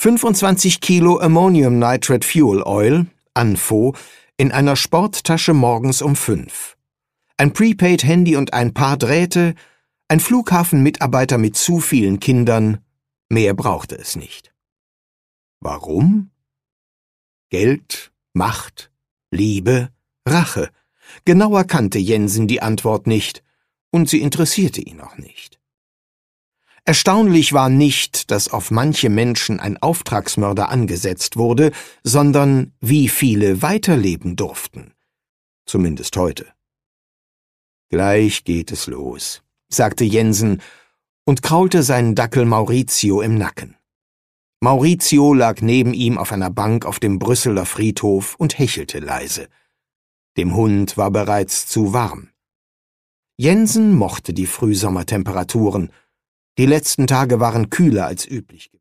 25 Kilo Ammonium Nitrate Fuel Oil, ANFO, in einer Sporttasche morgens um 5. Ein Prepaid-Handy und ein paar Drähte, ein Flughafenmitarbeiter mit zu vielen Kindern, mehr brauchte es nicht. Warum? Geld, Macht, Liebe, Rache. Genauer kannte Jensen die Antwort nicht, und sie interessierte ihn auch nicht. Erstaunlich war nicht, dass auf manche Menschen ein Auftragsmörder angesetzt wurde, sondern wie viele weiterleben durften. Zumindest heute. »Gleich geht es los«, sagte Jensen und kraulte seinen Dackel Maurizio im Nacken. Maurizio lag neben ihm auf einer Bank auf dem Brüsseler Friedhof und hechelte leise. Dem Hund war bereits zu warm. Jensen mochte die Frühsommertemperaturen. Die letzten Tage waren kühler als üblich.